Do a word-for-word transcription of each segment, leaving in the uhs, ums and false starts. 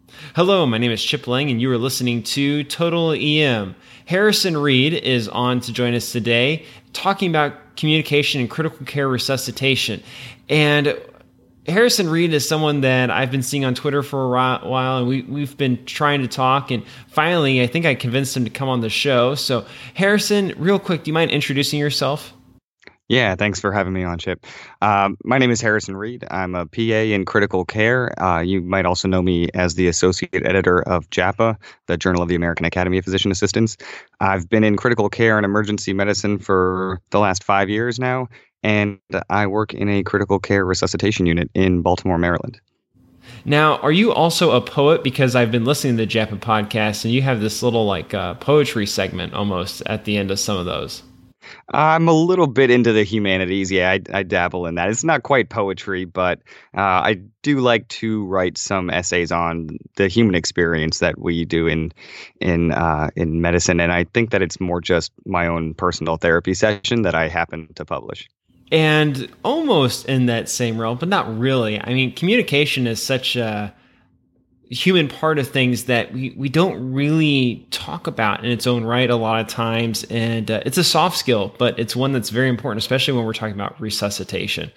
Hello, my name is Chip Lang, and you are listening to Total E M. Harrison Reed is on to join us today, talking about communication and critical care resuscitation. And Harrison Reed is someone that I've been seeing on Twitter for a while, and we, we've been trying to talk. And finally, I think I convinced him to come on the show. So, Harrison, real quick, do you mind introducing yourself? Yeah, thanks for having me on, Chip. Um, my name is Harrison Reed. I'm a P A in critical care. Uh, you might also know me as the associate editor of JAPA, the Journal of the American Academy of Physician Assistants. I've been in critical care and emergency medicine for the last five years now, and I work in a critical care resuscitation unit in Baltimore, Maryland. Now, are you also a poet? Because I've been listening to the JAPA podcast, and you have this little like uh, poetry segment almost at the end of some of those. I'm a little bit into the humanities. Yeah, I, I dabble in that. It's not quite poetry, but uh, I do like to write some essays on the human experience that we do in in uh, in medicine, and I think that it's more just my own personal therapy session that I happen to publish. And almost in that same realm, but not really. I mean, communication is such a human part of things that we, we don't really talk about in its own right a lot of times. And uh, it's a soft skill, but it's one that's very important, especially when we're talking about resuscitation.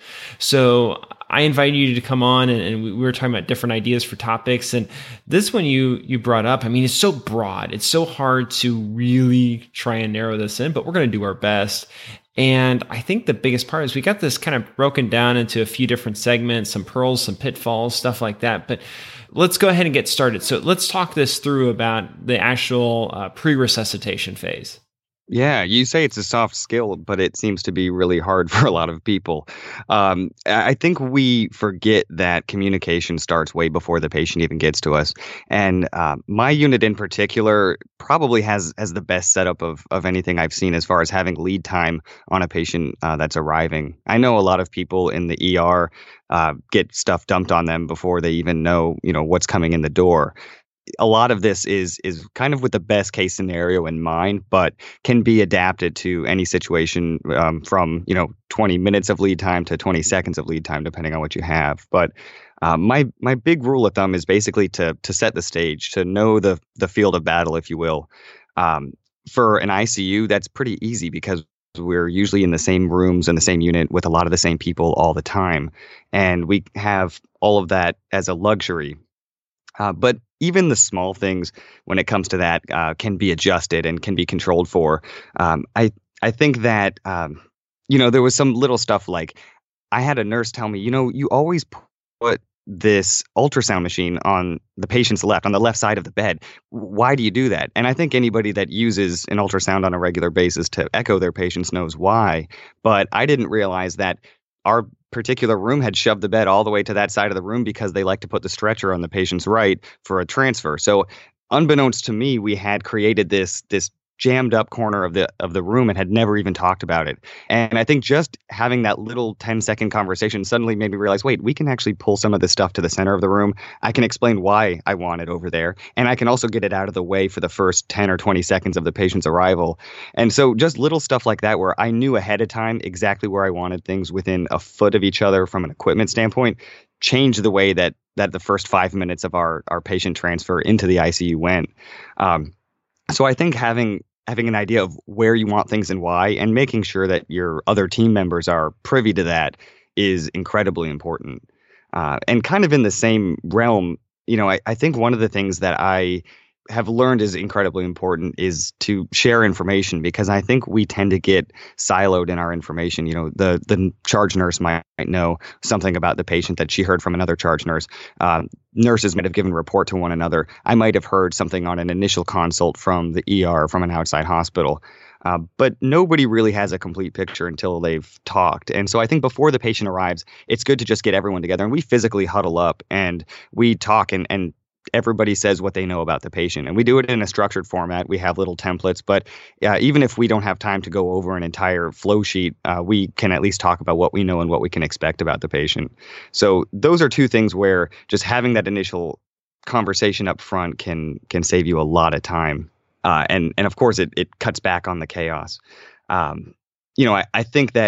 So I invited you to come on, and, and we were talking about different ideas for topics. And this one you you brought up, I mean, it's so broad. It's so hard to really try and narrow this in, but we're going to do our best. And I think the biggest part is we got this kind of broken down into a few different segments, some pearls, some pitfalls, stuff like that. But let's go ahead and get started. So let's talk this through about the actual uh, pre-resuscitation phase. Yeah, you say it's a soft skill, but it seems to be really hard for a lot of people. Um, I think we forget that communication starts way before the patient even gets to us. And uh, my unit in particular probably has has the best setup of of anything I've seen as far as having lead time on a patient uh, that's arriving. I know a lot of people in the E R uh, get stuff dumped on them before they even know, you know, what's coming in the door. A lot of this is is kind of with the best case scenario in mind, but can be adapted to any situation, um, from you know twenty minutes of lead time to twenty seconds of lead time, depending on what you have. But uh, my my big rule of thumb is basically to to set the stage, to know the the field of battle, if you will. Um, for an I C U, that's pretty easy because we're usually in the same rooms in the same unit with a lot of the same people all the time, and we have all of that as a luxury. Uh, but even the small things when it comes to that uh, can be adjusted and can be controlled for. Um, I I think that um, you know there was some little stuff like I had a nurse tell me, you know, you always put this ultrasound machine on the patient's left, on the left side of the bed. Why do you do that? And I think anybody that uses an ultrasound on a regular basis to echo their patients knows why. But I didn't realize that our particular room had shoved the bed all the way to that side of the room because they like to put the stretcher on the patient's right for a transfer. So unbeknownst to me, we had created this this jammed up corner of the of the room and had never even talked about it. And I think just having that little ten second conversation suddenly made me realize, wait, we can actually pull some of this stuff to the center of the room. I can explain why I want it over there. And I can also get it out of the way for the first ten or twenty seconds of the patient's arrival. And so just little stuff like that, where I knew ahead of time exactly where I wanted things within a foot of each other from an equipment standpoint, changed the way that that the first five minutes of our our patient transfer into the I C U went. Um, so I think having having an idea of where you want things and why, and making sure that your other team members are privy to that, is incredibly important. Uh, and kind of in the same realm, you know, I, I think one of the things that I have learned is incredibly important is to share information, because I think we tend to get siloed in our information. You know, the the charge nurse might know something about the patient that she heard from another charge nurse. Um, nurses might have given a report to one another. I might have heard something on an initial consult from the E R, from an outside hospital. Uh, but nobody really has a complete picture until they've talked. And so I think before the patient arrives, it's good to just get everyone together and we physically huddle up and we talk, and and everybody says what they know about the patient. And we do it in a structured format. We have little templates, but uh, even if we don't have time to go over an entire flow sheet, uh, we can at least talk about what we know and what we can expect about the patient. So those are two things where just having that initial conversation up front can can save you a lot of time. Uh, and and of course, it it cuts back on the chaos. Um, you know, I, I think that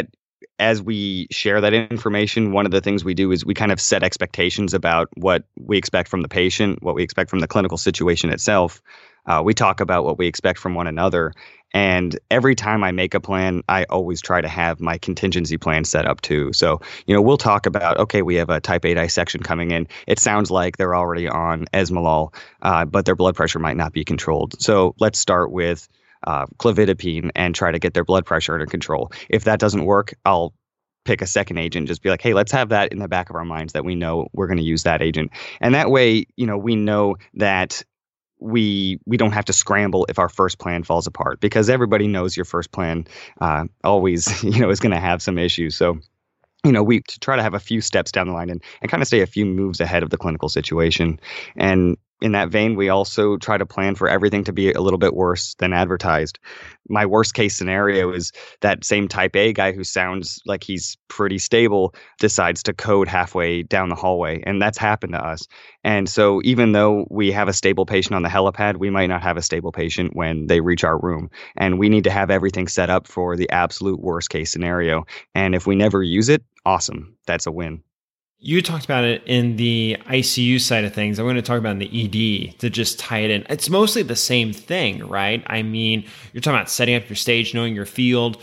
as we share that information, one of the things we do is we kind of set expectations about what we expect from the patient, what we expect from the clinical situation itself. Uh, we talk about what we expect from one another. And every time I make a plan, I always try to have my contingency plan set up too. So, you know, we'll talk about, okay, we have a type A dissection coming in. It sounds like they're already on esmolol, uh, but their blood pressure might not be controlled. So let's start with uh, clofidipine and try to get their blood pressure under control. If that doesn't work, I'll pick a second agent, just be like, hey, let's have that in the back of our minds that we know we're going to use that agent. And that way, you know, we know that we we don't have to scramble if our first plan falls apart, because everybody knows your first plan uh, always, you know, is going to have some issues. So, you know, we to try to have a few steps down the line and, and kind of stay a few moves ahead of the clinical situation. And in that vein, we also try to plan for everything to be a little bit worse than advertised. My worst case scenario is that same type A guy who sounds like he's pretty stable decides to code halfway down the hallway. And that's happened to us. And so even though we have a stable patient on the helipad, we might not have a stable patient when they reach our room. And we need to have everything set up for the absolute worst case scenario. And if we never use it, awesome. That's a win. You talked about it in the I C U side of things. I'm going to talk about in the E D to just tie it in. It's mostly the same thing, right? I mean, you're talking about setting up your stage, knowing your field.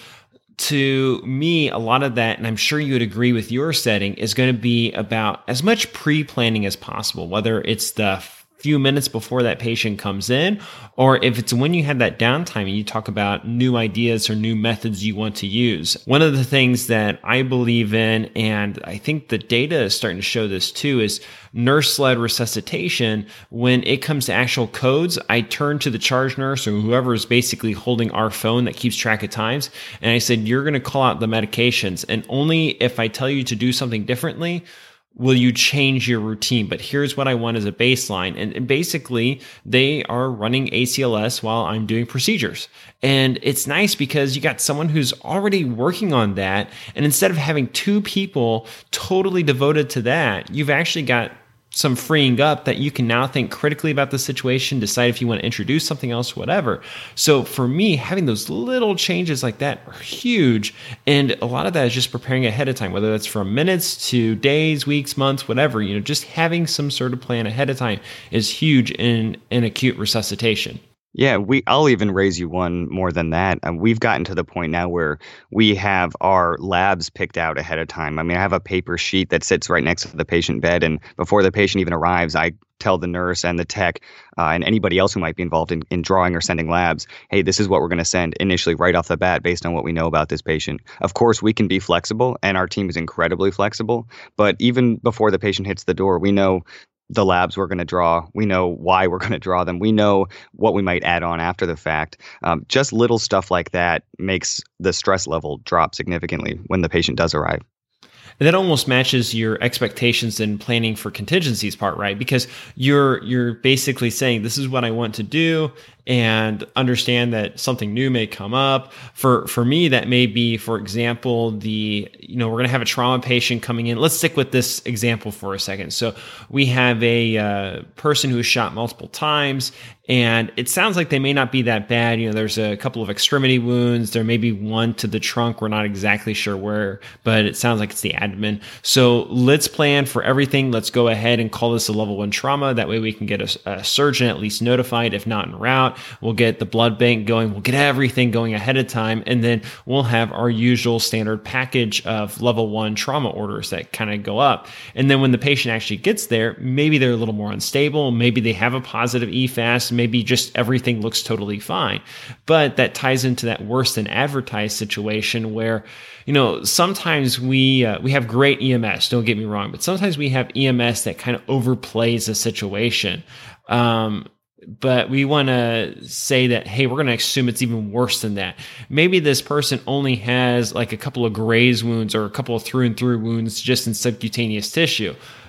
To me, a lot of that, and I'm sure you would agree with your setting, is going to be about as much pre-planning as possible, whether it's the few minutes before that patient comes in, or if it's when you have that downtime and you talk about new ideas or new methods you want to use. One of the things that I believe in, and I think the data is starting to show this too, is nurse-led resuscitation. When it comes to actual codes, I turn to the charge nurse or whoever is basically holding our phone that keeps track of times, and I said, you're going to call out the medications, and only if I tell you to do something differently will you change your routine. But here's what I want as a baseline. And, and basically, they are running A C L S while I'm doing procedures. And it's nice because you got someone who's already working on that. And instead of having two people totally devoted to that, you've actually got some freeing up that you can now think critically about the situation, decide if you want to introduce something else, whatever. So for me, having those little changes like that are huge. And a lot of that is just preparing ahead of time, whether that's from minutes to days, weeks, months, whatever. You know, just having some sort of plan ahead of time is huge in, in acute resuscitation. Yeah, we. I'll even raise you one more than that. Um, we've gotten to the point now where we have our labs picked out ahead of time. I mean, I have a paper sheet that sits right next to the patient bed, and before the patient even arrives, I tell the nurse and the tech uh, and anybody else who might be involved in, in drawing or sending labs, hey, this is what we're going to send initially right off the bat based on what we know about this patient. Of course, we can be flexible, and our team is incredibly flexible. But even before the patient hits the door, we know the labs we're going to draw. We know why we're going to draw them. We know what we might add on after the fact. Um, just little stuff like that makes the stress level drop significantly when the patient does arrive. And that almost matches your expectations in planning for contingencies part, right? Because you're you're basically saying, this is what I want to do, and understand that something new may come up. For for me, that may be, for example, the, you know, we're going to have a trauma patient coming in. Let's stick with this example for a second. So we have a uh, person who was shot multiple times, and it sounds like they may not be that bad. You know, there's a couple of extremity wounds. There may be one to the trunk. We're not exactly sure where, but it sounds like it's the abdomen. So let's plan for everything. Let's go ahead and call this a level one trauma. That way we can get a, a surgeon at least notified, if not en route. We'll get the blood bank going. We'll get everything going ahead of time. And then we'll have our usual standard package of level one trauma orders that kind of go up. And then when the patient actually gets there, maybe they're a little more unstable. Maybe they have a positive E F A S. Maybe just everything looks totally fine. But that ties into that worse than advertised situation where, you know, sometimes we uh, we have great E M S, don't get me wrong, but sometimes we have E M S that kind of overplays a situation. Um, But we want to say that, hey, we're going to assume it's even worse than that. Maybe this person only has like a couple of graze wounds or a couple of through and through wounds just in subcutaneous tissue.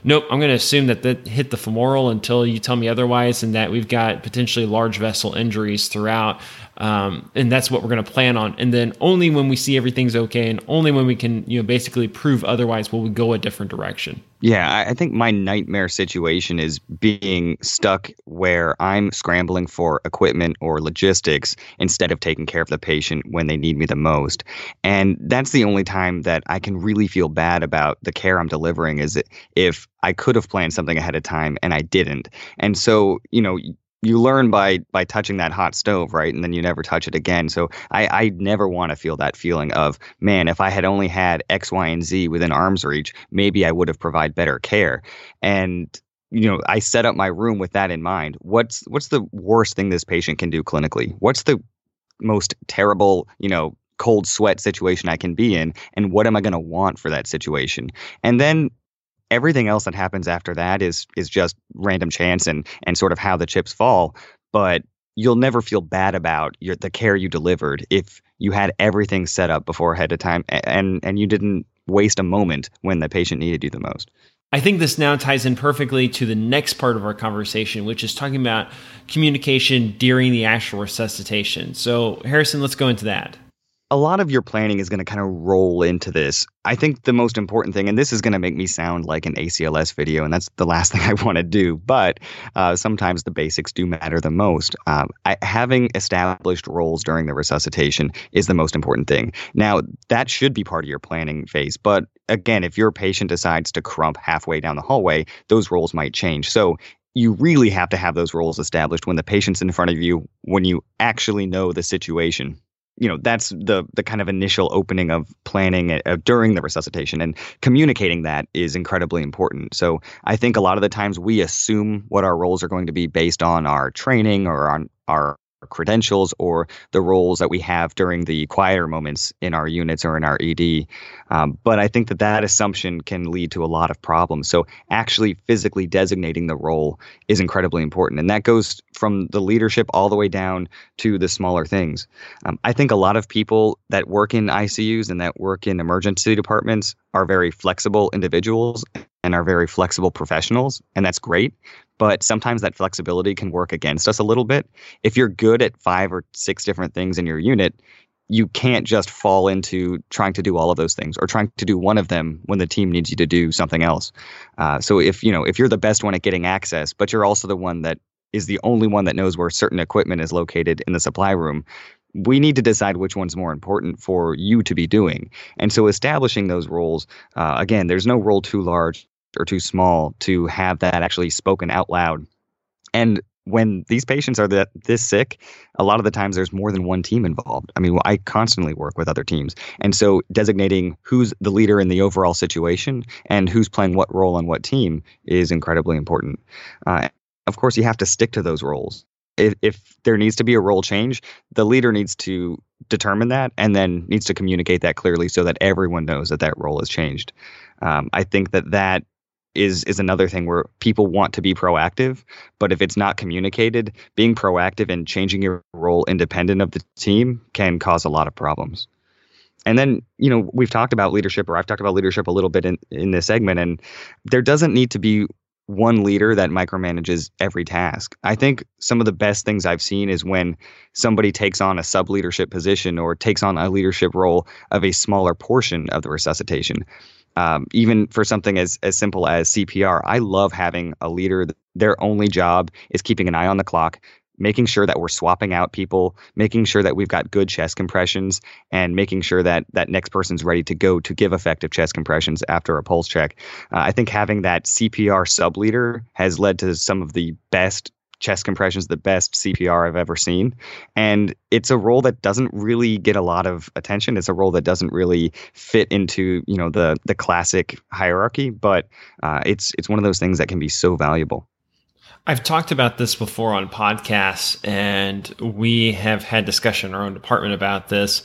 nope, I'm going to assume that that hit the femoral until you tell me otherwise, and that we've got potentially large vessel injuries throughout. Um, and that's what we're going to plan on. And then only when we see everything's okay, and only when we can, you know, basically prove otherwise, will we go a different direction. Yeah, I I think my nightmare situation is being stuck where I'm scrambling for equipment or logistics instead of taking care of the patient when they need me the most. And that's the only time that I can really feel bad about the care I'm delivering, is if I could have planned something ahead of time and I didn't. And so, you know, you learn by by touching that hot stove, right? And then you never touch it again. So I, I never want to feel that feeling of, man, if I had only had X, Y, and Z within arm's reach, maybe I would have provided better care. And, you know, I set up my room with that in mind. What's what's the worst thing this patient can do clinically? What's the most terrible, you know, cold sweat situation I can be in? And what am I going to want for that situation? And then everything else that happens after that is is just random chance and and sort of how the chips fall. But you'll never feel bad about your the care you delivered if you had everything set up before ahead of time, and and you didn't waste a moment when the patient needed you the most. I think this now ties in perfectly to the next part of our conversation, which is talking about communication during the actual resuscitation. So Harrison, let's go into that. A lot of your planning is going to kind of roll into this. I think the most important thing, and this is going to make me sound like an A C L S video, and that's the last thing I want to do, but uh, sometimes the basics do matter the most. Um, I, having established roles during the resuscitation is the most important thing. Now, that should be part of your planning phase, but again, if your patient decides to crump halfway down the hallway, those roles might change. So you really have to have those roles established when the patient's in front of you, when you actually know the situation. You know, that's the the kind of initial opening of planning uh, during the resuscitation, and communicating that is incredibly important. So I think a lot of the times we assume what our roles are going to be based on our training or on our credentials or the roles that we have during the quieter moments in our units or in our E D. Um, but I think that that assumption can lead to a lot of problems. So actually physically designating the role is incredibly important. And that goes from the leadership all the way down to the smaller things. Um, I think a lot of people that work in I C Us and that work in emergency departments are very flexible individuals and are very flexible professionals, and that's great. But sometimes that flexibility can work against us a little bit. If you're good at five or six different things in your unit, you can't just fall into trying to do all of those things or trying to do one of them when the team needs you to do something else. Uh, so if you know if you're the best one at getting access, but you're also the one that is the only one that knows where certain equipment is located in the supply room, we need to decide which one's more important for you to be doing. And so establishing those roles, uh, again, there's no role too large or too small to have that actually spoken out loud. And when these patients are that this sick, a lot of the times there's more than one team involved. I mean, I constantly work with other teams. And so designating who's the leader in the overall situation and who's playing what role on what team is incredibly important. Uh, of course, you have to stick to those roles. If, if there needs to be a role change, the leader needs to determine that and then needs to communicate that clearly so that everyone knows that that role has changed. Um, I think that that is is another thing where people want to be proactive, but if it's not communicated, being proactive and changing your role independent of the team can cause a lot of problems. And then, you know, we've talked about leadership, or I've talked about leadership a little bit in, in this segment, and there doesn't need to be one leader that micromanages every task. I think some of the best things I've seen is when somebody takes on a sub-leadership position or takes on a leadership role of a smaller portion of the resuscitation. Um, even for something as, as simple as C P R, I love having a leader. Their only job is keeping an eye on the clock, making sure that we're swapping out people, making sure that we've got good chest compressions, and making sure that that next person's ready to go to give effective chest compressions after a pulse check. Uh, I think having that C P R sub-leader has led to some of the best chest compressions, the best C P R I've ever seen. And it's a role that doesn't really get a lot of attention. It's a role that doesn't really fit into, you know, the the classic hierarchy, but uh, it's it's one of those things that can be so valuable. I've talked about this before on podcasts, and we have had discussion in our own department about this.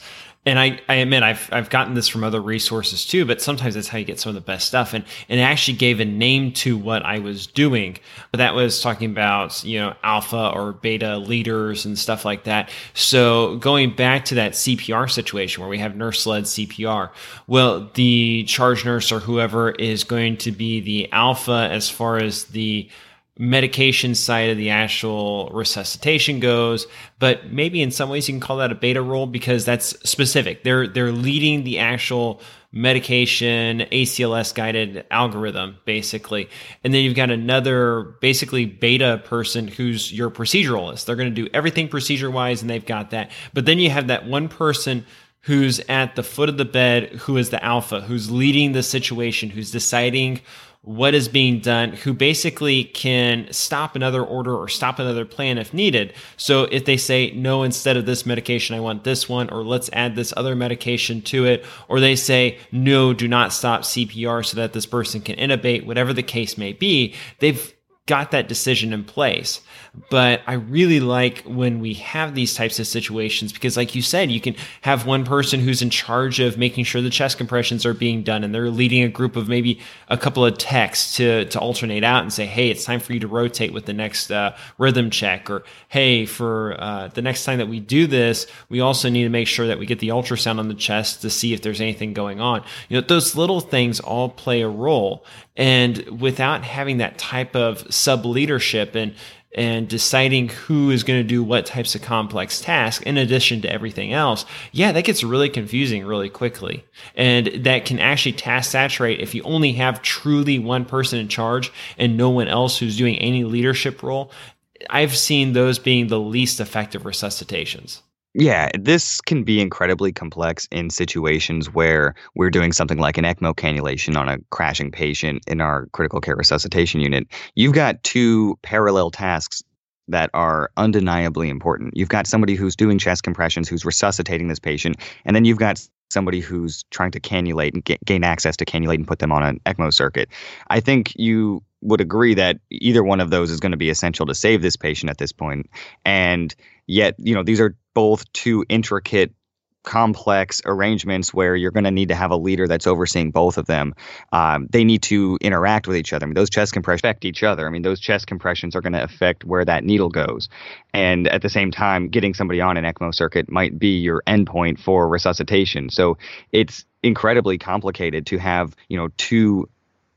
And I, I admit I've I've gotten this from other resources too, but sometimes that's how you get some of the best stuff. And and it actually gave a name to what I was doing. But that was talking about, you know, alpha or beta leaders and stuff like that. So going back to that C P R situation where we have nurse-led C P R, well, the charge nurse or whoever is going to be the alpha as far as the medication side of the actual resuscitation goes, but maybe in some ways you can call that a beta role because that's specific. They're they're leading the actual medication A C L S guided algorithm basically, and then you've got another basically beta person who's your proceduralist. They're going to do everything procedure wise, and they've got that. But then you have that one person who's at the foot of the bed, who is the alpha, who's leading the situation, who's deciding what is being done, who basically can stop another order or stop another plan if needed. So if they say, no, instead of this medication, I want this one, or let's add this other medication to it, or they say, no, do not stop C P R so that this person can intubate, whatever the case may be, they've got that decision in place. But I really like when we have these types of situations because, like you said, you can have one person who's in charge of making sure the chest compressions are being done, and they're leading a group of maybe a couple of techs to to alternate out and say, hey, it's time for you to rotate with the next uh, rhythm check, or hey, for uh, the next time that we do this, we also need to make sure that we get the ultrasound on the chest to see if there's anything going on. You know, those little things all play a role. And without having that type of sub leadership and and deciding who is going to do what types of complex tasks in addition to everything else, yeah, that gets really confusing really quickly. And that can actually task saturate if you only have truly one person in charge and no one else who's doing any leadership role. I've seen those being the least effective resuscitations. Yeah, this can be incredibly complex in situations where we're doing something like an ECMO cannulation on a crashing patient in our critical care resuscitation unit. You've got two parallel tasks that are undeniably important. You've got somebody who's doing chest compressions, who's resuscitating this patient, and then you've got somebody who's trying to cannulate and get, gain access to cannulate and put them on an ECMO circuit. I think you would agree that either one of those is going to be essential to save this patient at this point. And yet, you know, these are both two intricate, complex arrangements where you're going to need to have a leader that's overseeing both of them. Um, they need to interact with each other. I mean, those chest compressions affect each other. I mean, those chest compressions are going to affect where that needle goes. And at the same time, getting somebody on an ECMO circuit might be your endpoint for resuscitation. So it's incredibly complicated to have, you know, two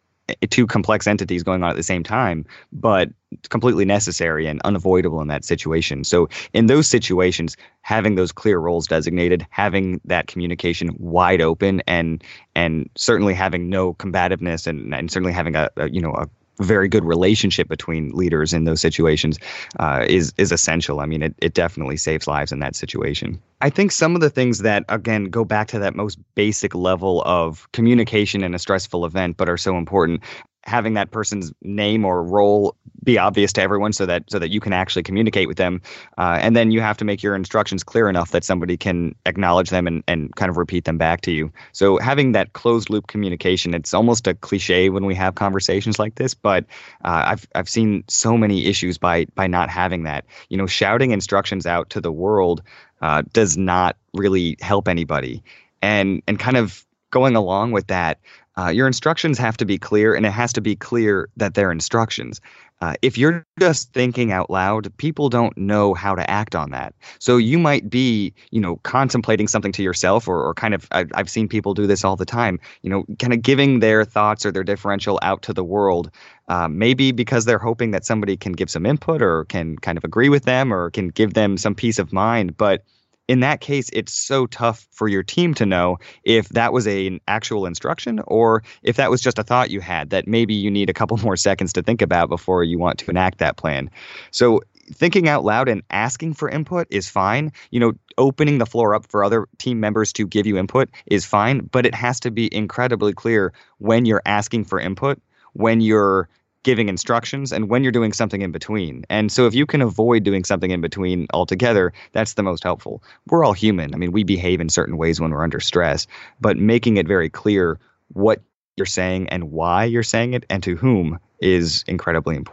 two complex entities going on at the same time, but completely necessary and unavoidable in that situation. So in those situations, having those clear roles designated, having that communication wide open, and and certainly having no combativeness, and, and certainly having a, a you know a very good relationship between leaders in those situations uh, is is essential. I mean, it, it definitely saves lives in that situation. I think some of the things that, again, go back to that most basic level of communication in a stressful event, but are so important, having that person's name or role be obvious to everyone so that so that you can actually communicate with them. Uh, and then you have to make your instructions clear enough that somebody can acknowledge them and, and kind of repeat them back to you. So having that closed loop communication, it's almost a cliche when we have conversations like this, but uh, I've I've seen so many issues by by not having that. You know, shouting instructions out to the world uh, does not really help anybody. And and kind of going along with that, Uh, your instructions have to be clear, and it has to be clear that they're instructions. Uh, if you're just thinking out loud, people don't know how to act on that. So you might be, you know, contemplating something to yourself, or, or kind of, I've, I've seen people do this all the time, you know, kind of giving their thoughts or their differential out to the world, uh, maybe because they're hoping that somebody can give some input or can kind of agree with them or can give them some peace of mind. But in that case, it's so tough for your team to know if that was a, an actual instruction or if that was just a thought you had that maybe you need a couple more seconds to think about before you want to enact that plan. So thinking out loud and asking for input is fine. You know, opening the floor up for other team members to give you input is fine, but it has to be incredibly clear when you're asking for input, when you're giving instructions, and when you're doing something in between. And so if you can avoid doing something in between altogether, that's the most helpful. We're all human. I mean, we behave in certain ways when we're under stress, but making it very clear what you're saying and why you're saying it and to whom is incredibly important.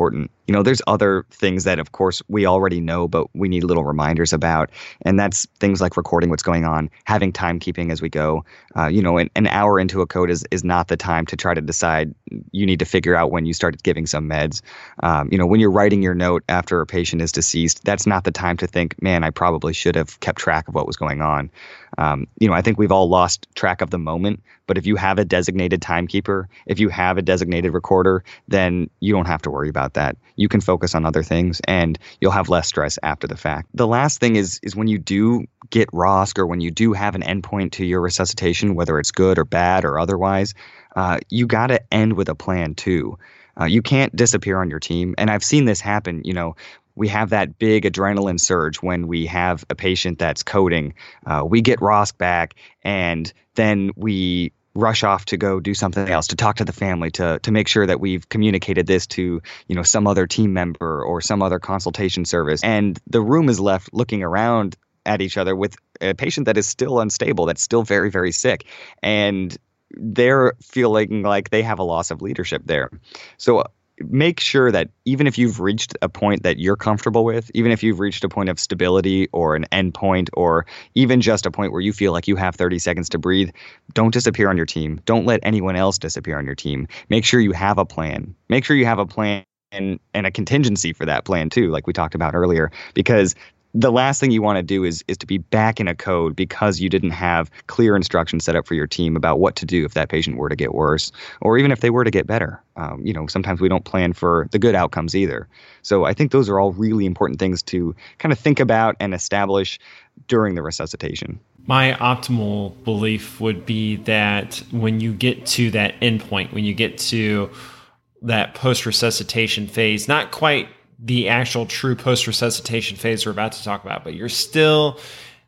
You know, there's other things that, of course, we already know, but we need little reminders about. And that's things like recording what's going on, having timekeeping as we go. Uh, you know, an, an hour into a code is, is not the time to try to decide. You need to figure out when you started giving some meds. Um, you know, when you're writing your note after a patient is deceased, that's not the time to think, man, I probably should have kept track of what was going on. Um, you know, I think we've all lost track of the moment, but if you have a designated timekeeper, if you have a designated recorder, then you don't have to worry about that. You can focus on other things and you'll have less stress after the fact. The last thing is, is when you do get R O S C or when you do have an endpoint to your resuscitation, whether it's good or bad or otherwise, uh, you got to end with a plan too. Uh, you can't disappear on your team. And I've seen this happen, you know, we have that big adrenaline surge when we have a patient that's coding. Uh, we get R O S C back, and then we rush off to go do something else, to talk to the family, to to make sure that we've communicated this to, you know, some other team member or some other consultation service. And the room is left looking around at each other with a patient that is still unstable, that's still very, very sick. And they're feeling like they have a loss of leadership there. So make sure that even if you've reached a point that you're comfortable with, even if you've reached a point of stability or an end point, or even just a point where you feel like you have thirty seconds to breathe, don't disappear on your team. Don't let anyone else disappear on your team. Make sure you have a plan. Make sure you have a plan and, and a contingency for that plan too, like we talked about earlier, because the last thing you want to do is is to be back in a code because you didn't have clear instructions set up for your team about what to do if that patient were to get worse, or even if they were to get better. Um, you know, sometimes we don't plan for the good outcomes either. So I think those are all really important things to kind of think about and establish during the resuscitation. My optimal belief would be that when you get to that endpoint, when you get to that post-resuscitation phase, not quite the actual true post-resuscitation phase we're about to talk about, but you're still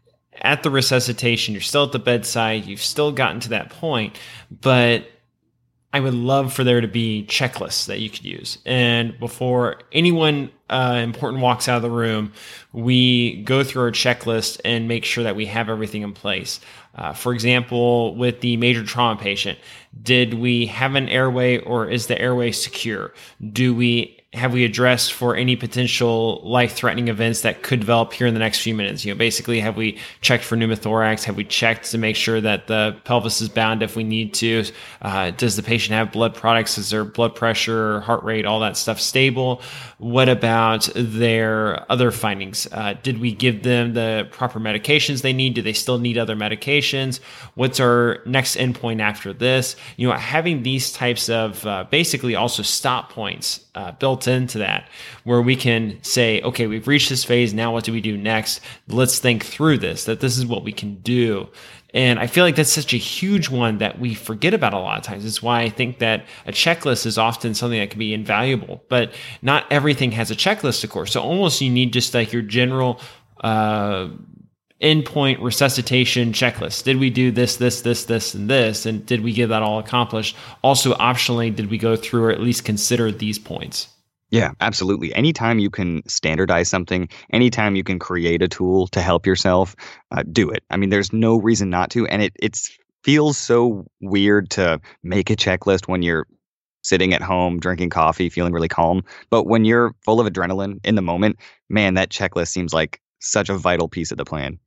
at the resuscitation, you're still at the bedside, you've still gotten to that point, but I would love for there to be checklists that you could use. And before anyone uh, important walks out of the room, we go through our checklist and make sure that we have everything in place. Uh, for example, with the major trauma patient, did we have an airway, or is the airway secure? Do we have we addressed for any potential life-threatening events that could develop here in the next few minutes? You know, basically, have we checked for pneumothorax? Have we checked to make sure that the pelvis is bound if we need to? Uh, does the patient have blood products? Is their blood pressure, heart rate, all that stuff stable? What about their other findings? Uh, did we give them the proper medications they need? Do they still need other medications? What's our next endpoint after this? You know, having these types of uh, basically also stop points uh, built into that, where we can say, okay, we've reached this phase. Now what do we do next? Let's think through this, that this is what we can do. And I feel like that's such a huge one that we forget about a lot of times. It's why I think that a checklist is often something that can be invaluable, but not everything has a checklist, of course. So almost you need just like your general uh, endpoint resuscitation checklist. Did we do this, this, this, this, and this? And did we get that all accomplished? Also, optionally, did we go through or at least consider these points? Yeah, absolutely. Anytime you can standardize something, anytime you can create a tool to help yourself, uh, do it. I mean, there's no reason not to. And it it's feels so weird to make a checklist when you're sitting at home, drinking coffee, feeling really calm. But when you're full of adrenaline in the moment, man, that checklist seems like such a vital piece of the plan.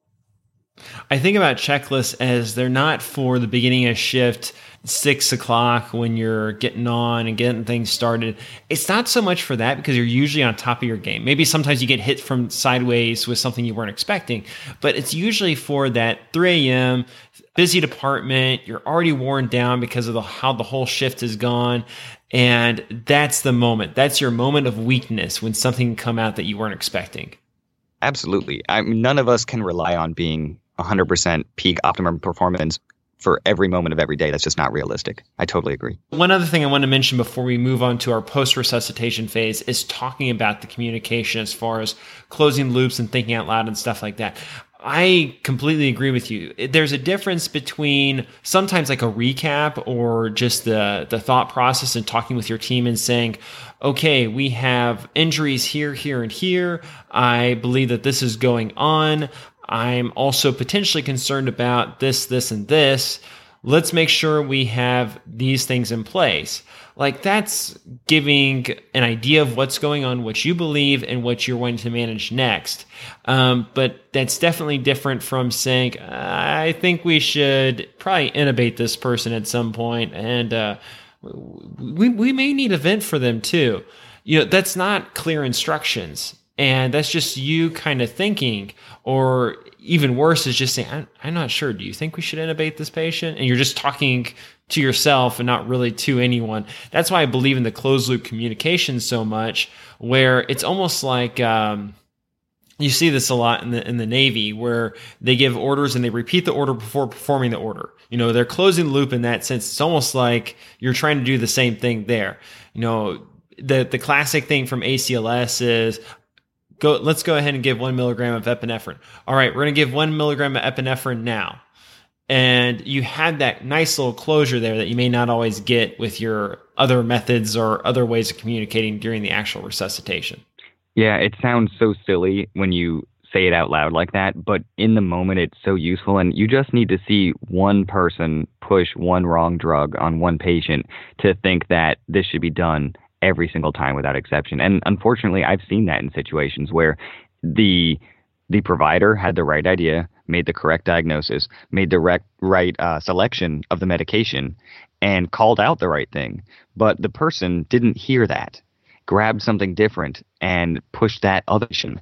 I think about checklists as they're not for the beginning of shift, six o'clock when you're getting on and getting things started. It's not so much for that because you're usually on top of your game. Maybe sometimes you get hit from sideways with something you weren't expecting, but it's usually for that three a.m. busy department. You're already worn down because of the, how the whole shift has gone. And that's the moment. That's your moment of weakness when something can come out that you weren't expecting. Absolutely. I mean, none of us can rely on being one hundred percent peak optimum performance for every moment of every day. That's just not realistic. I totally agree. One other thing I want to mention before we move on to our post-resuscitation phase is talking about the communication as far as closing loops and thinking out loud and stuff like that. I completely agree with you. There's a difference between sometimes like a recap or just the, the thought process and talking with your team and saying, okay, we have injuries here, here, and here. I believe that this is going on. I'm also potentially concerned about this, this, and this. let's make sure we have these things in place. Like, that's giving an idea of what's going on, what you believe, and what you're wanting to manage next. Um, but that's definitely different from saying, I think we should probably intubate this person at some point, and uh, we we may need a vent for them too. You know, that's not clear instructions, and that's just you kind of thinking. Or even worse is just saying, I'm, I'm not sure. Do you think we should intubate this patient? And you're just talking to yourself and not really to anyone. That's why I believe in the closed loop communication so much, where it's almost like um, you see this a lot in the in the Navy, where they give orders and they repeat the order before performing the order. You know, they're closing the loop in that sense. It's almost like you're trying to do the same thing there. You know, the the classic thing from A C L S is, Go. Let's go ahead and give one milligram of epinephrine. All right, we're going to give one milligram of epinephrine now. And you had that nice little closure there that you may not always get with your other methods or other ways of communicating during the actual resuscitation. Yeah, it sounds so silly when you say it out loud like that, but in the moment it's so useful, and you just need to see one person push one wrong drug on one patient to think that this should be done every single time without exception. And unfortunately, I've seen that in situations where the the provider had the right idea, made the correct diagnosis, made the rec- right uh, selection of the medication, and called out the right thing. But the person didn't hear that, grabbed something different, and pushed that other option.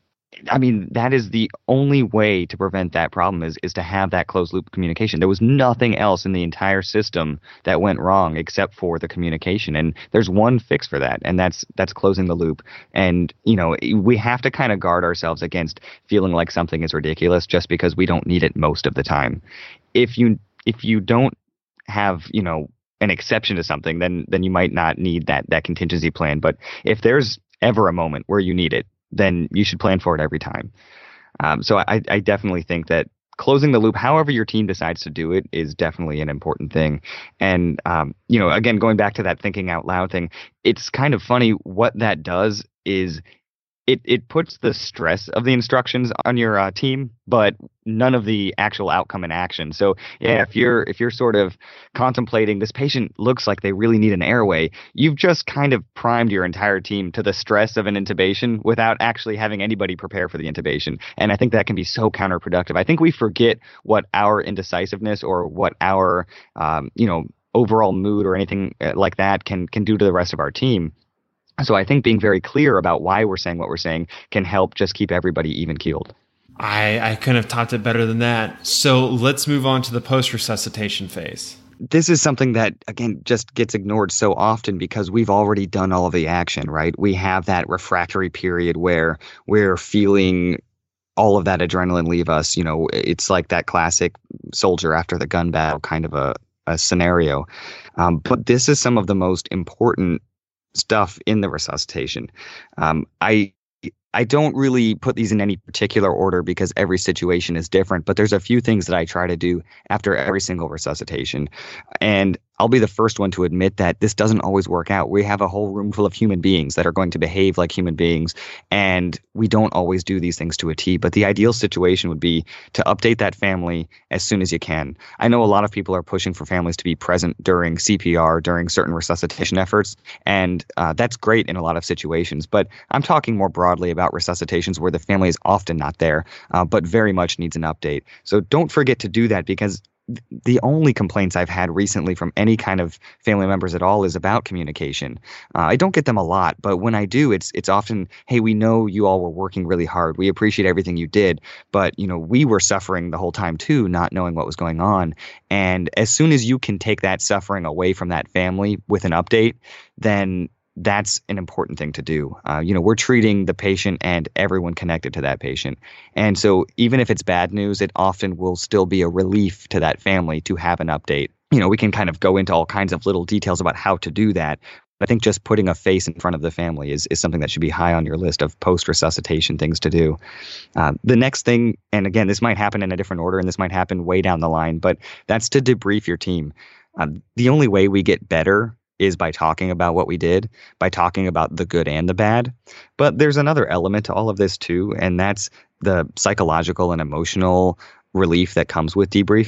I mean, that is the only way to prevent that problem is, is to have that closed loop communication. There was nothing else in the entire system that went wrong except for the communication. And there's one fix for that, and that's that's closing the loop. And, you know, we have to kind of guard ourselves against feeling like something is ridiculous just because we don't need it most of the time. If you if you don't have, you know, an exception to something, then then you might not need that that contingency plan. But if there's ever a moment where you need it, then you should plan for it every time. Um, so I, I definitely think that closing the loop, however your team decides to do it, is definitely an important thing. And, um, you know, again, going back to that thinking out loud thing, it's kind of funny. What that does is it, it puts the stress of the instructions on your uh, team, but none of the actual outcome in action. So yeah, if you're if you're sort of contemplating, this patient looks like they really need an airway, you've just kind of primed your entire team to the stress of an intubation without actually having anybody prepare for the intubation. And I think that can be so counterproductive. I think we forget what our indecisiveness or what our um, you know overall mood or anything like that can can do to the rest of our team. So I think being very clear about why we're saying what we're saying can help just keep everybody even keeled. I, I couldn't have topped it better than that. So let's move on to the post-resuscitation phase. This is something that, again, just gets ignored so often because we've already done all of the action, right? We have that refractory period where we're feeling all of that adrenaline leave us. You know, it's like that classic soldier after the gun battle kind of a, a scenario. Um, but this is some of the most important stuff in the resuscitation. Um, I I don't really put these in any particular order because every situation is different, but there's a few things that I try to do after every single resuscitation. And I'll be the first one to admit that this doesn't always work out. We have a whole room full of human beings that are going to behave like human beings, and we don't always do these things to a T. But the ideal situation would be to update that family as soon as you can. I know a lot of people are pushing for families to be present during C P R, during certain resuscitation efforts, and uh, that's great in a lot of situations. But I'm talking more broadly about resuscitations where the family is often not there, uh, but very much needs an update. So don't forget to do that, because the only complaints I've had recently from any kind of family members at all is about communication. Uh, I don't get them a lot, but when I do, it's it's often, hey, we know you all were working really hard. We appreciate everything you did, but you know, we were suffering the whole time too, not knowing what was going on. And as soon as you can take that suffering away from that family with an update, then that's an important thing to do. Uh, you know, we're treating the patient and everyone connected to that patient. And so even if it's bad news, it often will still be a relief to that family to have an update. You know, we can kind of go into all kinds of little details about how to do that. But I think just putting a face in front of the family is, is something that should be high on your list of post-resuscitation things to do. Uh, the next thing, and again, this might happen in a different order and this might happen way down the line, but that's to debrief your team. Uh, the only way we get better is by talking about what we did, by talking about the good and the bad. But there's another element to all of this too, and that's the psychological and emotional relief that comes with debriefing.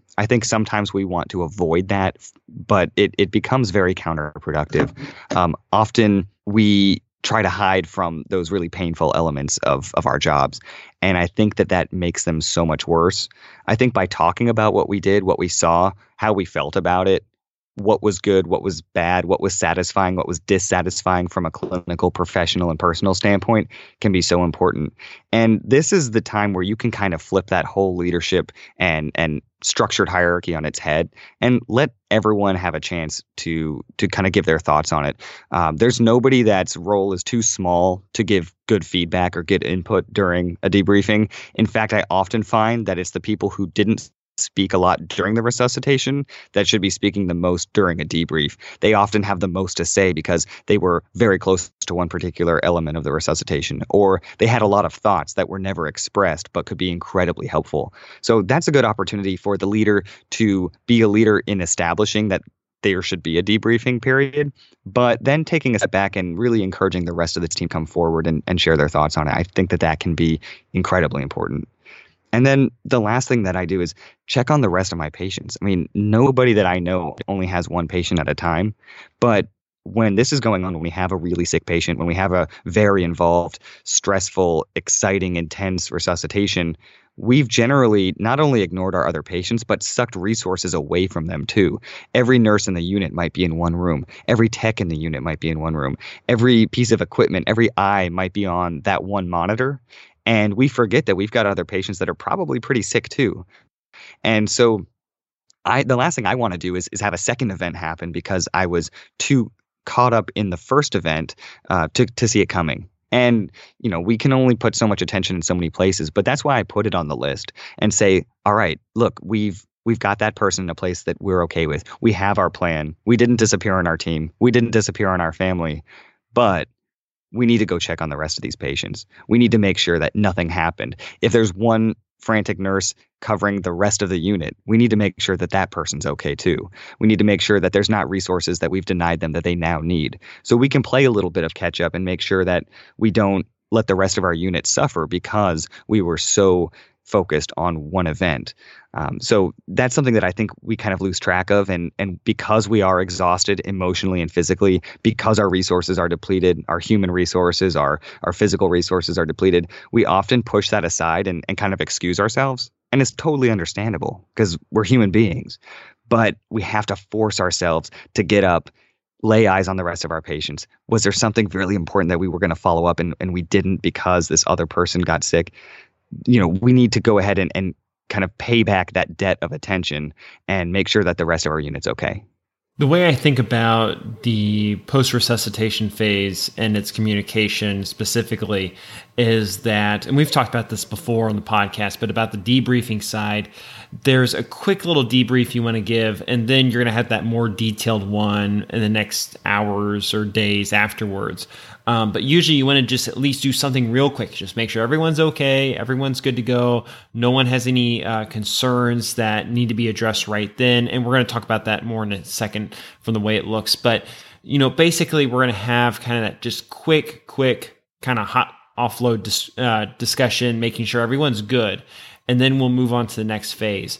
I think sometimes we want to avoid that, but it, it becomes very counterproductive. Um, often we try to hide from those really painful elements of, of our jobs. And I think that that makes them so much worse. I think by talking about what we did, what we saw, how we felt about it, what was good, what was bad, what was satisfying, what was dissatisfying from a clinical, professional, and personal standpoint can be so important. And this is the time where you can kind of flip that whole leadership and and structured hierarchy on its head and let everyone have a chance to to kind of give their thoughts on it. Um, there's nobody that's role is too small to give good feedback or get input during a debriefing. In fact, I often find that it's the people who didn't speak a lot during the resuscitation that should be speaking the most during a debrief. They often have the most to say because they were very close to one particular element of the resuscitation, or they had a lot of thoughts that were never expressed but could be incredibly helpful. So that's a good opportunity for the leader to be a leader in establishing that there should be a debriefing period, but then taking a step back and really encouraging the rest of the team come forward and, and share their thoughts on it. I think that that can be incredibly important. And then the last thing that I do is check on the rest of my patients. I mean, nobody that I know only has one patient at a time. But when this is going on, when we have a really sick patient, when we have a very involved, stressful, exciting, intense resuscitation, we've generally not only ignored our other patients, but sucked resources away from them too. Every nurse in the unit might be in one room. Every tech in the unit might be in one room. Every piece of equipment, every eye might be on that one monitor. And we forget that we've got other patients that are probably pretty sick too. And so I the last thing I want to do is, is have a second event happen because I was too caught up in the first event uh, to, to see it coming. And, you know, we can only put so much attention in so many places, but that's why I put it on the list and say, all right, look, we've We've got that person in a place that we're okay with. We have our plan. We didn't disappear on our team. We didn't disappear on our family. But we need to go check on the rest of these patients. We need to make sure that nothing happened. If there's one frantic nurse covering the rest of the unit, we need to make sure that that person's okay too. We need to make sure that there's not resources that we've denied them that they now need. So we can play a little bit of catch up and make sure that we don't let the rest of our unit suffer because we were so focused on one event. Um, so that's something that I think we kind of lose track of. And, and because we are exhausted emotionally and physically, because our resources are depleted, our human resources, our, our physical resources are depleted, we often push that aside and, and kind of excuse ourselves. And it's totally understandable because we're human beings. But we have to force ourselves to get up, lay eyes on the rest of our patients. Was there something really important that we were going to follow up and, and we didn't because this other person got sick? You know, we need to go ahead and, and kind of pay back that debt of attention and make sure that the rest of our unit's okay. The way I think about the post-resuscitation phase and its communication specifically is that, and we've talked about this before on the podcast, but about the debriefing side, there's a quick little debrief you want to give, and then you're going to have that more detailed one in the next hours or days afterwards. Um, but usually you want to just at least do something real quick. Just make sure everyone's okay, everyone's good to go, no one has any uh, concerns that need to be addressed right then. And we're going to talk about that more in a second from the way it looks. But, you know, basically we're going to have kind of that just quick, quick kind of hot offload dis- uh, discussion, making sure everyone's good. And then we'll move on to the next phase.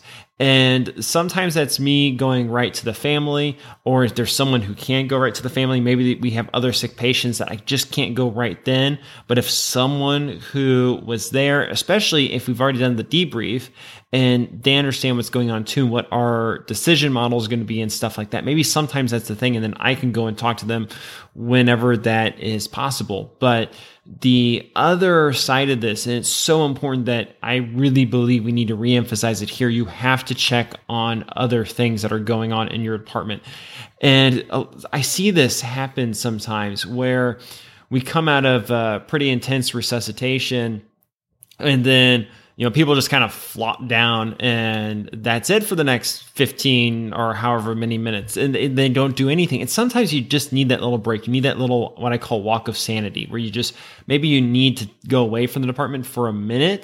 And sometimes that's me going right to the family, or if there's someone who can't go right to the family, maybe we have other sick patients that I just can't go right then. But if someone who was there, especially if we've already done the debrief and they understand what's going on too, what our decision model is going to be and stuff like that, maybe sometimes that's the thing. And then I can go and talk to them whenever that is possible. But the other side of this, and it's so important that I really believe we need to reemphasize it here, you have to check on other things that are going on in your department. And I see this happen sometimes where we come out of a pretty intense resuscitation and then, you know, people just kind of flop down and that's it for the next fifteen or however many minutes. And they don't do anything. And sometimes you just need that little break. You need that little, what I call walk of sanity, where you just, maybe you need to go away from the department for a minute,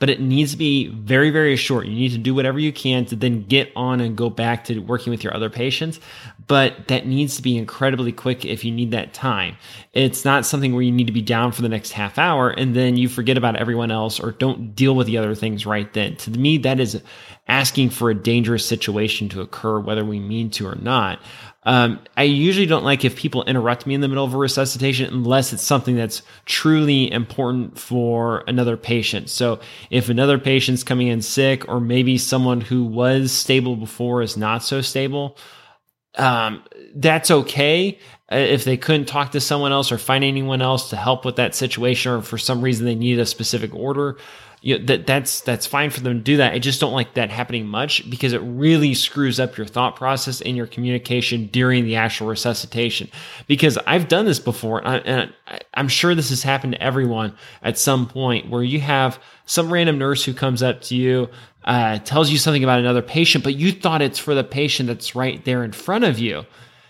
but it needs to be very, very short. You need to do whatever you can to then get on and go back to working with your other patients. But that needs to be incredibly quick if you need that time. It's not something where you need to be down for the next half hour and then you forget about everyone else or don't deal with the other things right then. To me, that is asking for a dangerous situation to occur, whether we mean to or not. Um, I usually don't like if people interrupt me in the middle of a resuscitation unless it's something that's truly important for another patient. So if another patient's coming in sick, or maybe someone who was stable before is not so stable, um, that's okay. If they couldn't talk to someone else or find anyone else to help with that situation, or for some reason they need a specific order, you know, that that's that's fine for them to do that. I just don't like that happening much, because it really screws up your thought process and your communication during the actual resuscitation. Because I've done this before, and, I, and I'm sure this has happened to everyone at some point, where you have some random nurse who comes up to you, uh, tells you something about another patient, but you thought it's for the patient that's right there in front of you.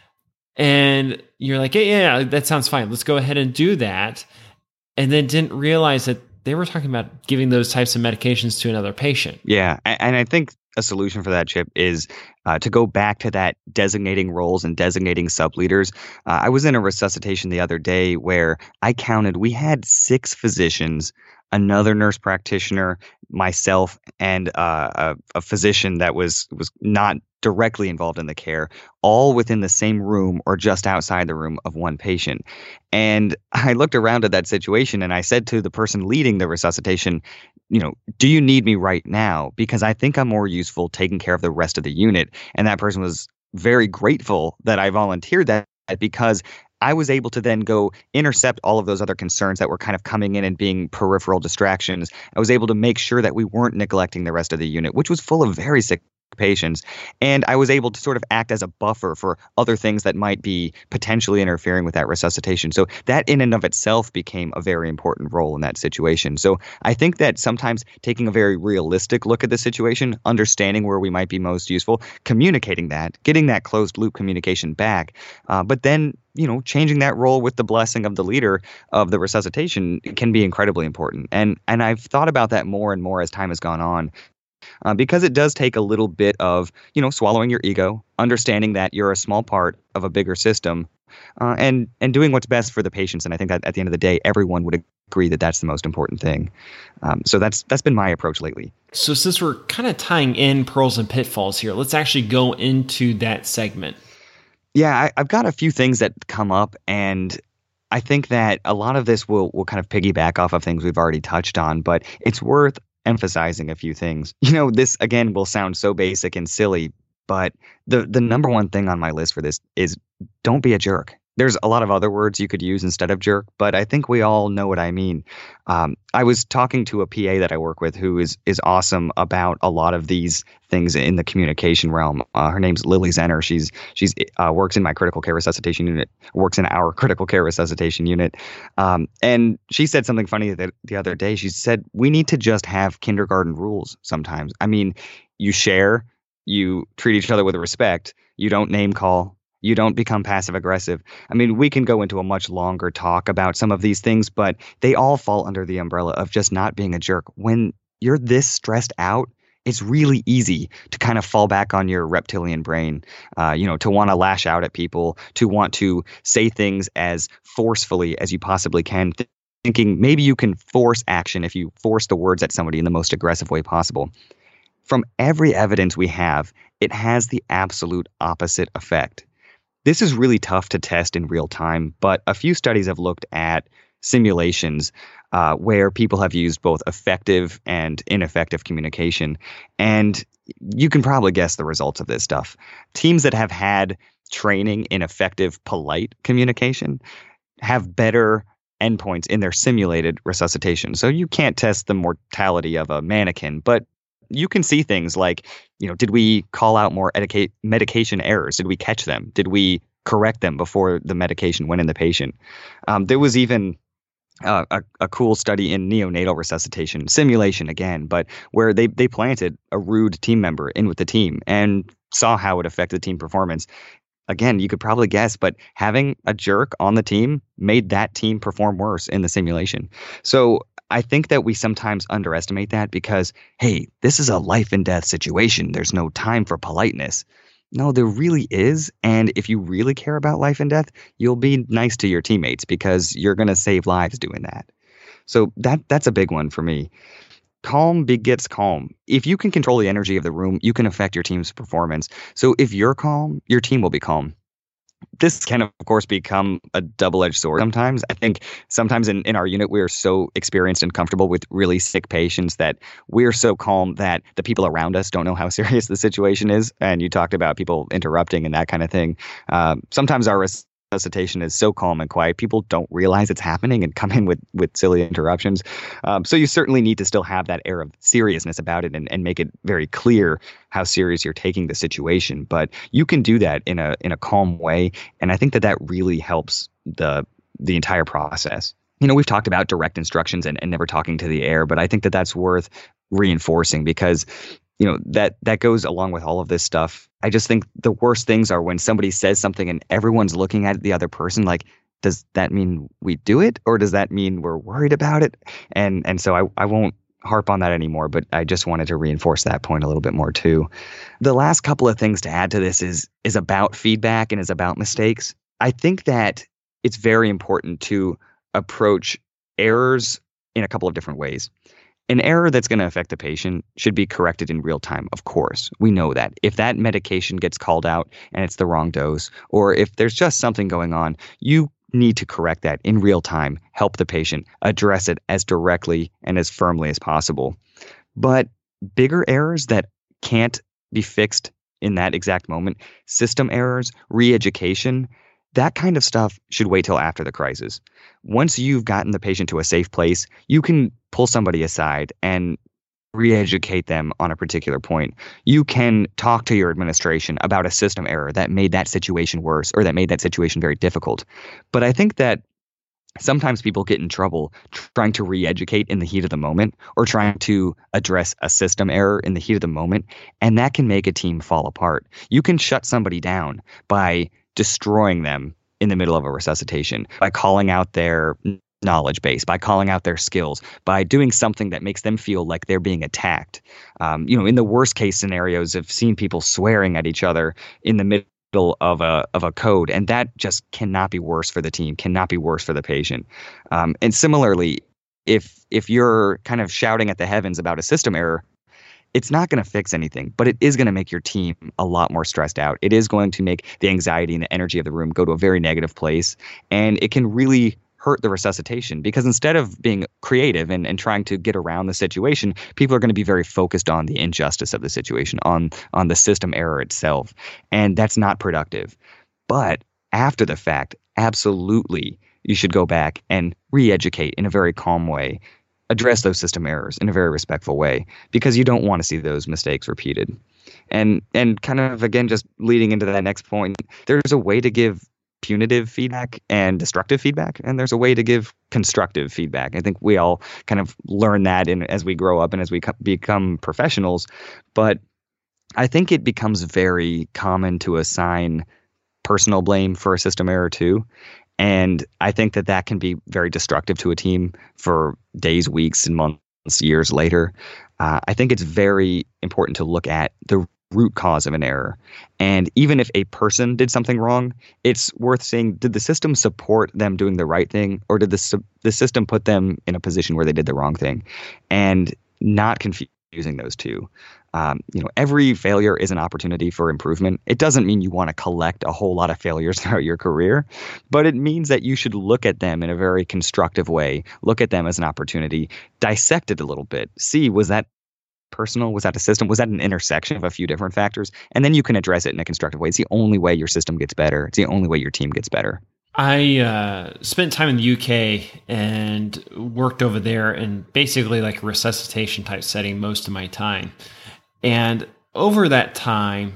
And you're like, hey, yeah, that sounds fine. Let's go ahead and do that. And then didn't realize that they were talking about giving those types of medications to another patient. Yeah. And I think a solution for that, Chip, is uh, to go back to that designating roles and designating subleaders. Uh, I was in a resuscitation the other day where I counted, we had six physicians, another nurse practitioner, myself, and uh, a, a physician that was was not directly involved in the care, all within the same room or just outside the room of one patient. And I looked around at that situation and I said to the person leading the resuscitation, you know, do you need me right now? Because I think I'm more useful taking care of the rest of the unit. And that person was very grateful that I volunteered that, because I was able to then go intercept all of those other concerns that were kind of coming in and being peripheral distractions. I was able to make sure that we weren't neglecting the rest of the unit, which was full of very sick patients. And I was able to sort of act as a buffer for other things that might be potentially interfering with that resuscitation. So that in and of itself became a very important role in that situation. So I think that sometimes taking a very realistic look at the situation, understanding where we might be most useful, communicating that, getting that closed loop communication back, uh, but then you know, changing that role with the blessing of the leader of the resuscitation can be incredibly important. And and I've thought about that more and more as time has gone on. Uh, because it does take a little bit of, you know, swallowing your ego, understanding that you're a small part of a bigger system, uh, and and doing what's best for the patients. And I think that at the end of the day, everyone would agree that that's the most important thing. Um, so that's that's been my approach lately. So since we're kind of tying in pearls and pitfalls here, let's actually go into that segment. Yeah, I, I've got a few things that come up, and I think that a lot of this will will kind of piggyback off of things we've already touched on, but it's worth emphasizing a few things. You know, this again will sound so basic and silly, but the the number one thing on my list for this is don't be a jerk. There's a lot of other words you could use instead of jerk, but I think we all know what I mean. Um, I was talking to a P A that I work with who is is awesome about a lot of these things in the communication realm. Uh, her name's Lily Zenner. She's she's uh, works in my critical care resuscitation unit, works in our critical care resuscitation unit. Um, and she said something funny the, the other day. She said, we need to just have kindergarten rules sometimes. I mean, you share, you treat each other with respect, you don't name call, you don't become passive aggressive. I mean, we can go into a much longer talk about some of these things, but they all fall under the umbrella of just not being a jerk. When you're this stressed out, it's really easy to kind of fall back on your reptilian brain, uh, you know, to want to lash out at people, to want to say things as forcefully as you possibly can, th- thinking maybe you can force action if you force the words at somebody in the most aggressive way possible. From every evidence we have, it has the absolute opposite effect. This is really tough to test in real time, but a few studies have looked at simulations uh, where people have used both effective and ineffective communication. And you can probably guess the results of this stuff. Teams that have had training in effective, polite communication have better endpoints in their simulated resuscitation. So you can't test the mortality of a mannequin, but you can see things like, you know, did we call out more etiquette, medication errors? Did we catch them? Did we correct them before the medication went in the patient? Um, there was even uh, a, a cool study in neonatal resuscitation, simulation again, but where they, they planted a rude team member in with the team and saw how it affected team performance. Again, you could probably guess, but having a jerk on the team made that team perform worse in the simulation. So I think that we sometimes underestimate that because, hey, this is a life and death situation. There's no time for politeness. No, there really is. And if you really care about life and death, you'll be nice to your teammates because you're going to save lives doing that. So that that's a big one for me. Calm begets calm. If you can control the energy of the room, you can affect your team's performance. So if you're calm, your team will be calm. This can, of course, become a double-edged sword sometimes. I think sometimes in, in our unit, we are so experienced and comfortable with really sick patients that we're so calm that the people around us don't know how serious the situation is. And you talked about people interrupting and that kind of thing. Uh, sometimes our resuscitation is so calm and quiet, people don't realize it's happening and come in with, with silly interruptions. Um, so you certainly need to still have that air of seriousness about it and, and make it very clear how serious you're taking the situation. But you can do that in a in a calm way. And I think that that really helps the the entire process. You know, we've talked about direct instructions and, and never talking to the air, but I think that that's worth reinforcing because, you know, that that goes along with all of this stuff. I just think the worst things are when somebody says something and everyone's looking at the other person like, does that mean we do it? Or does that mean we're worried about it? And and so I, I won't harp on that anymore, but I just wanted to reinforce that point a little bit more too. The last couple of things to add to this is is about feedback and is about mistakes. I think that it's very important to approach errors in a couple of different ways. An error that's going to affect the patient should be corrected in real time, of course. We know that. If that medication gets called out and it's the wrong dose, or if there's just something going on, you need to correct that in real time, help the patient, address it as directly and as firmly as possible. But bigger errors that can't be fixed in that exact moment, system errors, re-education, that kind of stuff should wait till after the crisis. Once you've gotten the patient to a safe place, you can pull somebody aside and re-educate them on a particular point. You can talk to your administration about a system error that made that situation worse or that made that situation very difficult. But I think that sometimes people get in trouble trying to re-educate in the heat of the moment or trying to address a system error in the heat of the moment, and that can make a team fall apart. You can shut somebody down by destroying them in the middle of a resuscitation, by calling out their knowledge base, by calling out their skills, by doing something that makes them feel like they're being attacked. Um, you know, in the worst case scenarios, I've seen people swearing at each other in the middle of a of a code, and that just cannot be worse for the team, cannot be worse for the patient. Um, and similarly, if if you're kind of shouting at the heavens about a system error, it's not going to fix anything, but it is going to make your team a lot more stressed out. It is going to make the anxiety and the energy of the room go to a very negative place, and it can really hurt the resuscitation because instead of being creative and, and trying to get around the situation, people are going to be very focused on the injustice of the situation, on, on the system error itself, and that's not productive. But after the fact, absolutely, you should go back and re-educate in a very calm way, address those system errors in a very respectful way, because you don't want to see those mistakes repeated. And and kind of, again, just leading into that next point, there's a way to give punitive feedback and destructive feedback, and there's a way to give constructive feedback. I think we all kind of learn that in, as we grow up and as we co- become professionals. But I think it becomes very common to assign personal blame for a system error too. And I think that that can be very destructive to a team for days, weeks, and months, years later. Uh, I think it's very important to look at the root cause of an error. And even if a person did something wrong, it's worth saying, did the system support them doing the right thing, or did the, the system put them in a position where they did the wrong thing? And not confusing those two. Um, you know, every failure is an opportunity for improvement. It doesn't mean you want to collect a whole lot of failures throughout your career, but it means that you should look at them in a very constructive way, look at them as an opportunity, dissect it a little bit, see, was that personal? Was that a system? Was that an intersection of a few different factors? And then you can address it in a constructive way. It's the only way your system gets better. It's the only way your team gets better. I uh, spent time in the U K and worked over there in basically like a resuscitation type setting most of my time. And over that time,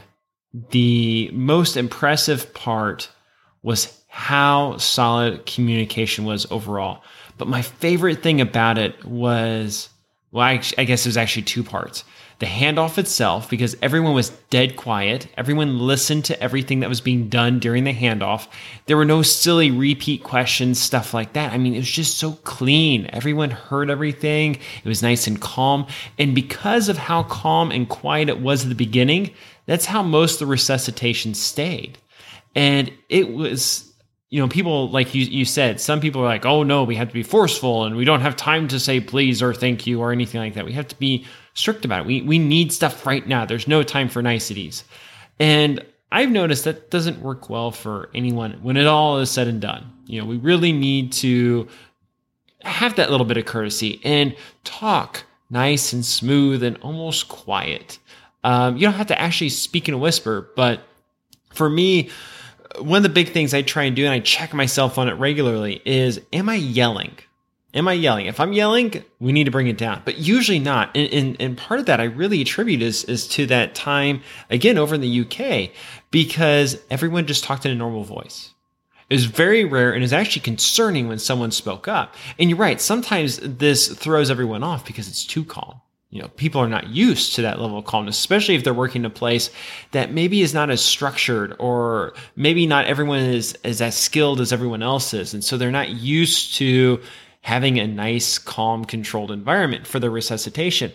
the most impressive part was how solid communication was overall. But my favorite thing about it was Well, I, I guess it was actually two parts. The handoff itself, because everyone was dead quiet. Everyone listened to everything that was being done during the handoff. There were no silly repeat questions, stuff like that. I mean, it was just so clean. Everyone heard everything. It was nice and calm. And because of how calm and quiet it was at the beginning, that's how most of the resuscitation stayed. And it was, you know, people, like you, you said, some people are like, oh no, we have to be forceful and we don't have time to say please or thank you or anything like that. We have to be strict about it. We, we need stuff right now. There's no time for niceties. And I've noticed that doesn't work well for anyone when it all is said and done. You know, we really need to have that little bit of courtesy and talk nice and smooth and almost quiet. Um, you don't have to actually speak in a whisper, but for me, one of the big things I try and do, and I check myself on it regularly, is am I yelling? Am I yelling? If I'm yelling, we need to bring it down, but usually not. And, and, and part of that I really attribute is, is to that time, again, over in the U K, because everyone just talked in a normal voice. It was very rare and is actually concerning when someone spoke up. And you're right, sometimes this throws everyone off because it's too calm. You know, people are not used to that level of calmness, especially if they're working in a place that maybe is not as structured, or maybe not everyone is, is as skilled as everyone else is. And so they're not used to having a nice, calm, controlled environment for their resuscitation.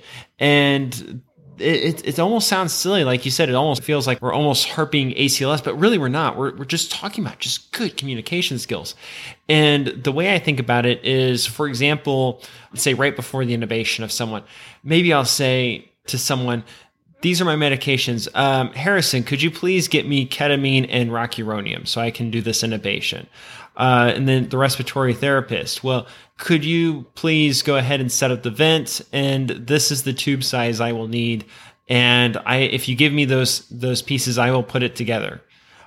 And it, it, it almost sounds silly. Like you said, it almost feels like we're almost harping A C L S, but really we're not. We're, we're just talking about just good communication skills. And the way I think about it is, for example, let's say right before the intubation of someone, maybe I'll say to someone, these are my medications. Um, Harrison, could you please get me ketamine and rocuronium so I can do this intubation? Uh, and then the respiratory therapist, well, could you please go ahead and set up the vent? And this is the tube size I will need. And I, if you give me those, those pieces, I will put it together.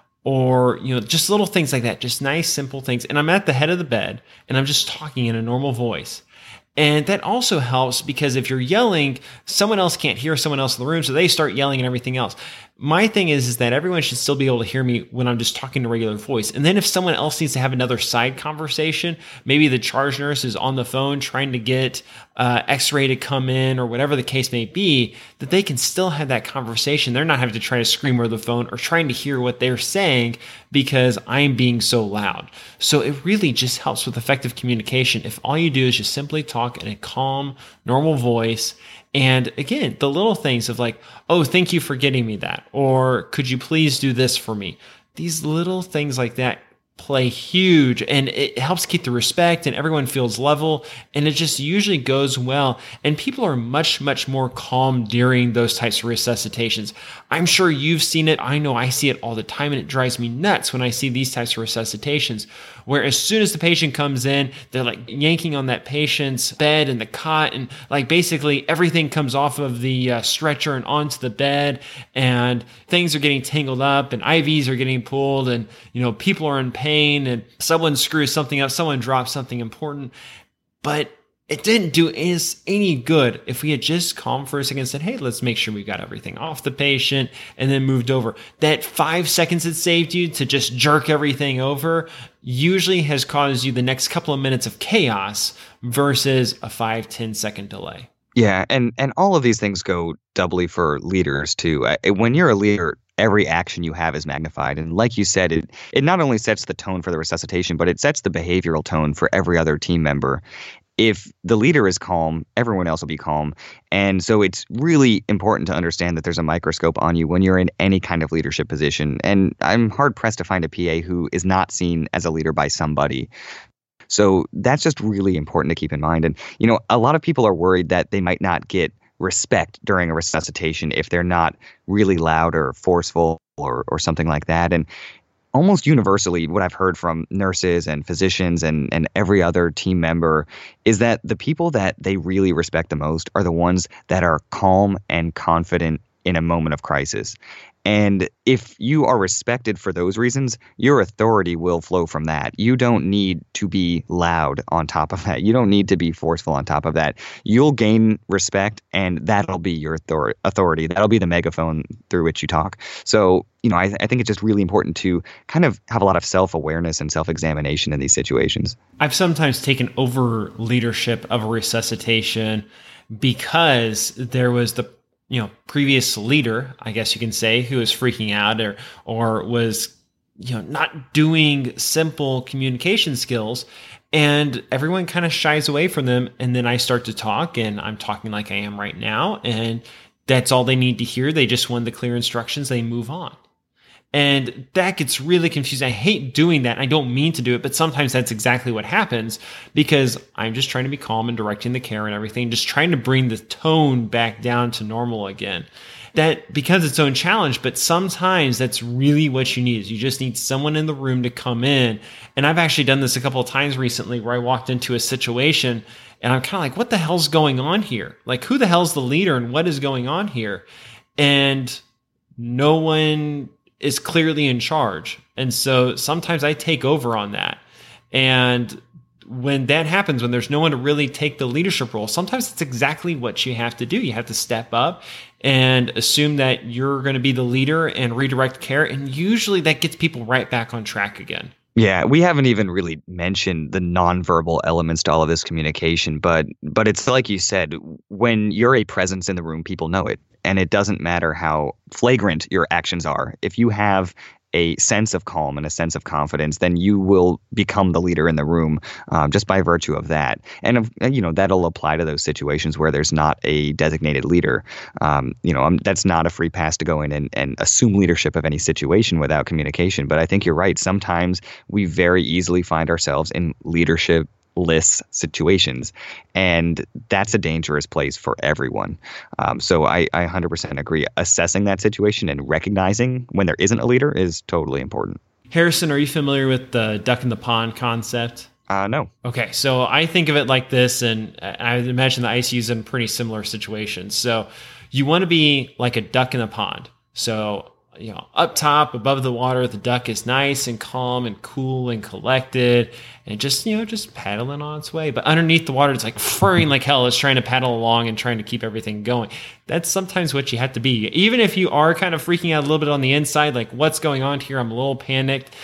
Or, you know, just little things like that, just nice, simple things. And I'm at the head of the bed and I'm just talking in a normal voice. And that also helps because if you're yelling, someone else can't hear someone else in the room, so they start yelling and everything else. My thing is, is that everyone should still be able to hear me when I'm just talking in a regular voice. And then if someone else needs to have another side conversation, maybe the charge nurse is on the phone trying to get uh, x-ray to come in or whatever the case may be, that they can still have that conversation. They're not having to try to scream over the phone or trying to hear what they're saying because I'm being so loud. So it really just helps with effective communication if all you do is just simply talk in a calm, normal voice. And again, the little things of like, oh, thank you for getting me that. Or could you please do this for me? These little things like that play huge, and it helps keep the respect and everyone feels level, and it just usually goes well. And people are much, much more calm during those types of resuscitations. I'm sure you've seen it. I know I see it all the time, and it drives me nuts when I see these types of resuscitations, where as soon as the patient comes in, they're like yanking on that patient's bed and the cot, and like basically everything comes off of the uh, stretcher and onto the bed, and things are getting tangled up, and I Vs are getting pulled, and you know, people are in pain, and someone screws something up, someone drops something important. But it didn't do us any good if we had just calmed for a second and said, hey, let's make sure we got everything off the patient, and then moved over. That five seconds it saved you to just jerk everything over usually has caused you the next couple of minutes of chaos versus a five, ten second delay. Yeah, and and all of these things go doubly for leaders too. Uh, When you're a leader, every action you have is magnified. And like you said, it it not only sets the tone for the resuscitation, but it sets the behavioral tone for every other team member. If the leader is calm, everyone else will be calm. And so it's really important to understand that there's a microscope on you when you're in any kind of leadership position. And I'm hard pressed to find a P A who is not seen as a leader by somebody. So that's just really important to keep in mind. And, you know, a lot of people are worried that they might not get respect during a resuscitation if they're not really loud or forceful or or something like that. And almost universally, what I've heard from nurses and physicians and, and every other team member is that the people that they really respect the most are the ones that are calm and confident in a moment of crisis. And if you are respected for those reasons, your authority will flow from that. You don't need to be loud on top of that. You don't need to be forceful on top of that. You'll gain respect, and that'll be your author- authority. That'll be the megaphone through which you talk. So, you know, I, I think it's just really important to kind of have a lot of self-awareness and self-examination in these situations. I've sometimes taken over leadership of a resuscitation because there was the you know, previous leader, I guess you can say, who was freaking out or or was, you know, not doing simple communication skills, and everyone kind of shies away from them. And then I start to talk, and I'm talking like I am right now, and that's all they need to hear. They just want the clear instructions. They move on. And that gets really confusing. I hate doing that. I don't mean to do it, but sometimes that's exactly what happens because I'm just trying to be calm and directing the care and everything, just trying to bring the tone back down to normal again. That becomes its own challenge, but sometimes that's really what you need is you just need someone in the room to come in. And I've actually done this a couple of times recently where I walked into a situation and I'm kind of like, what the hell's going on here? Like, who the hell's the leader and what is going on here? And no one is clearly in charge. And so sometimes I take over on that. And when that happens, when there's no one to really take the leadership role, sometimes it's exactly what you have to do. You have to step up and assume that you're going to be the leader and redirect care. And usually that gets people right back on track again. Yeah, we haven't even really mentioned the nonverbal elements to all of this communication, but but it's like you said, when you're a presence in the room, people know it. And it doesn't matter how flagrant your actions are. If you have a sense of calm and a sense of confidence, then you will become the leader in the room um, just by virtue of that. And, you know, that'll apply to those situations where there's not a designated leader. Um, you know, um, that's not a free pass to go in and, and assume leadership of any situation without communication. But I think you're right. Sometimes we very easily find ourselves in leadership less situations, and that's a dangerous place for everyone. Um, so I, I one hundred percent agree. Assessing that situation and recognizing when there isn't a leader is totally important. Harrison, are you familiar with the duck in the pond concept? Uh, no. Okay, so I think of it like this, and I imagine the I C U is in pretty similar situations. So you want to be like a duck in a pond. So, you know, up top, above the water, the duck is nice and calm and cool and collected and just, you know, just paddling on its way. But underneath the water, it's like furring like hell. It's trying to paddle along and trying to keep everything going. That's sometimes what you have to be. Even if you are kind of freaking out a little bit on the inside, like what's going on here? I'm a little panicked.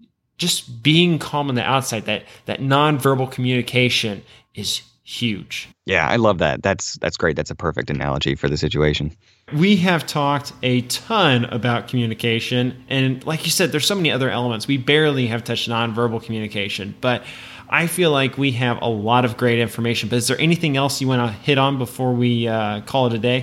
Just being calm on the outside, that that nonverbal communication is huge. Yeah, I love that. That's that's great. That's a perfect analogy for the situation. We have talked a ton about communication, and like you said, there's so many other elements. We barely have touched nonverbal communication, but I feel like we have a lot of great information. But is there anything else you want to hit on before we uh, call it a day?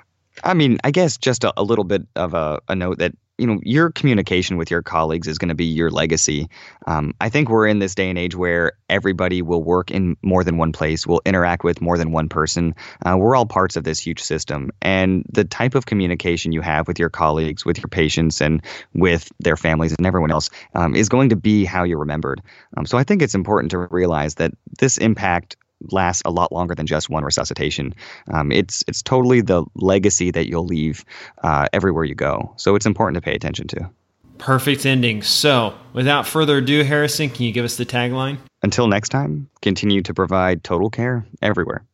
I mean, I guess just a, a little bit of a, a note that, you know, your communication with your colleagues is going to be your legacy. Um, I think we're in this day and age where everybody will work in more than one place, will interact with more than one person. Uh, we're all parts of this huge system. And the type of communication you have with your colleagues, with your patients, and with their families and everyone else um, is going to be how you're remembered. Um, so I think it's important to realize that this impact lasts a lot longer than just one resuscitation. Um, it's it's totally the legacy that you'll leave uh, everywhere you go. So it's important to pay attention to. Perfect ending. So without further ado, Harrison, can you give us the tagline? Until next time, continue to provide total care everywhere.